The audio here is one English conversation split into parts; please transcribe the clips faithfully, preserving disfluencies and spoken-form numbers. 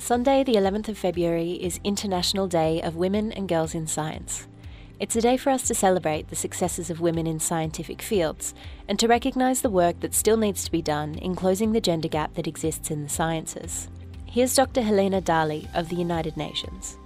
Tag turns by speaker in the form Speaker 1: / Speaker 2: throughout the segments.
Speaker 1: Sunday, the eleventh of February, is International Day of Women and Girls in Science. It's a day for us to celebrate the successes of women in scientific fields and to recognise the work that still needs to be done in closing the gender gap that exists in the sciences. Here's Doctor Helena Dali of the United Nations.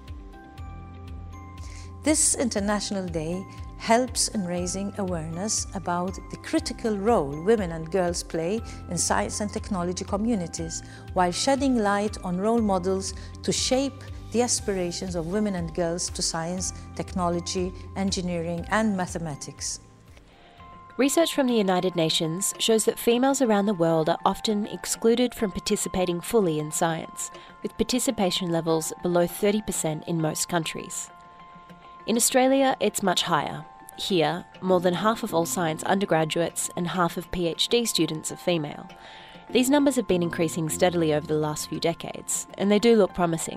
Speaker 2: This International Day helps in raising awareness about the critical role women and girls play in science and technology communities, while shedding light on role models to shape the aspirations of women and girls to science, technology, engineering and mathematics.
Speaker 1: Research from the United Nations shows that females around the world are often excluded from participating fully in science, with participation levels below thirty percent in most countries. In Australia, it's much higher. Here, more than half of all science undergraduates and half of PhD students are female. These numbers have been increasing steadily over the last few decades, and they do look promising.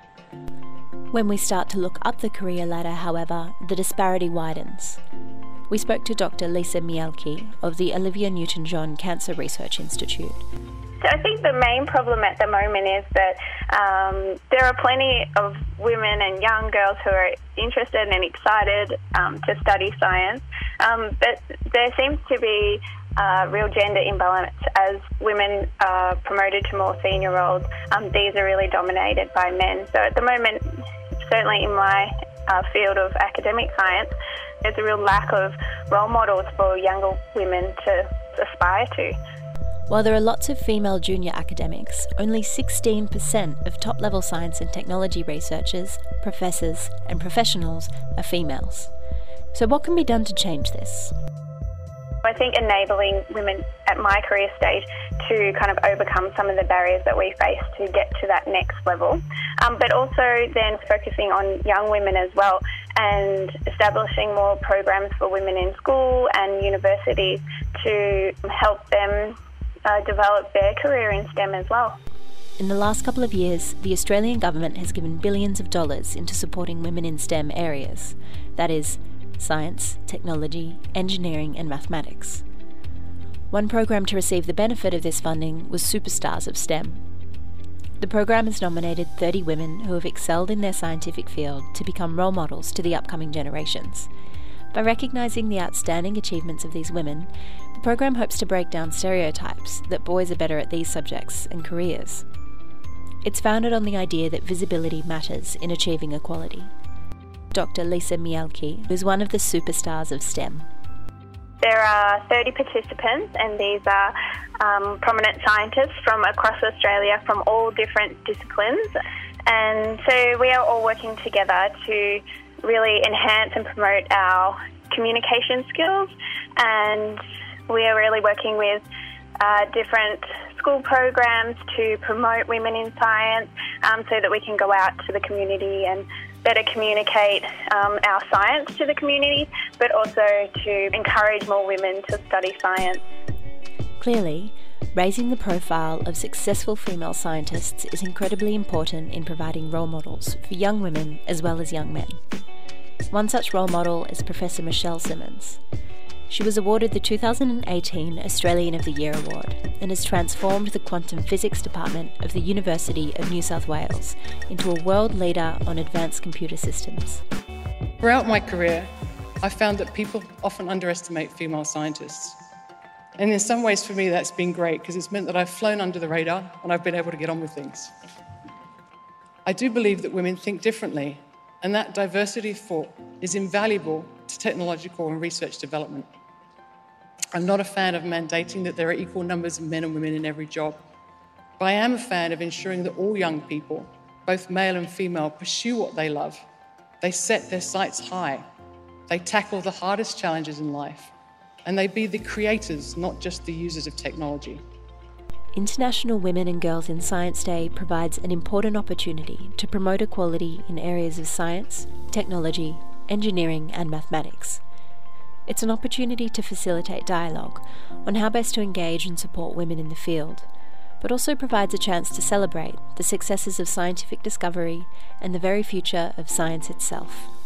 Speaker 1: When we start to look up the career ladder, however, the disparity widens. We spoke to Doctor Lisa Mielke of the Olivia Newton-John Cancer Research Institute.
Speaker 3: So I think the main problem at the moment is that um, there are plenty of women and young girls who are interested and excited um, to study science, um, but there seems to be a real gender imbalance as women are promoted to more senior roles. Um, these are really dominated by men. So at the moment, certainly in my uh, field of academic science, there's a real lack of role models for younger women to aspire to.
Speaker 1: While there are lots of female junior academics, only sixteen percent of top-level science and technology researchers, professors and professionals are females. So what can be done to change this?
Speaker 3: I think enabling women at my career stage to kind of overcome some of the barriers that we face to get to that next level, um, but also then focusing on young women as well and establishing more programs for women in school and universities to help them Uh, develop their career in STEM as well.
Speaker 1: In the last couple of years, the Australian government has given billions of dollars into supporting women in STEM areas, that is, science, technology, engineering and mathematics. One program to receive the benefit of this funding was Superstars of STEM. The program has nominated thirty women who have excelled in their scientific field to become role models to the upcoming generations. By recognising the outstanding achievements of these women, the program hopes to break down stereotypes that boys are better at these subjects and careers. It's founded on the idea that visibility matters in achieving equality. Doctor Lisa Mielke is one of the superstars of STEM.
Speaker 3: There are thirty participants, and these are um, prominent scientists from across Australia from all different disciplines. And so we are all working together to really enhance and promote our communication skills, and we are really working with uh, different school programs to promote women in science um, so that we can go out to the community and better communicate um, our science to the community, but also to encourage more women to study science.
Speaker 1: Clearly, raising the profile of successful female scientists is incredibly important in providing role models for young women as well as young men. One such role model is Professor Michelle Simmons. She was awarded the two thousand eighteen Australian of the Year Award and has transformed the quantum physics department of the University of New South Wales into a world leader on advanced computer systems.
Speaker 4: Throughout my career, I've found that people often underestimate female scientists. And in some ways for me that's been great because it's meant that I've flown under the radar and I've been able to get on with things. I do believe that women think differently, and that diversity of thought is invaluable to technological and research development. I'm not a fan of mandating that there are equal numbers of men and women in every job, but I am a fan of ensuring that all young people, both male and female, pursue what they love. They set their sights high, they tackle the hardest challenges in life, and they be the creators, not just the users of technology.
Speaker 1: International Women and Girls in Science Day provides an important opportunity to promote equality in areas of science, technology, engineering and mathematics. It's an opportunity to facilitate dialogue on how best to engage and support women in the field, but also provides a chance to celebrate the successes of scientific discovery and the very future of science itself.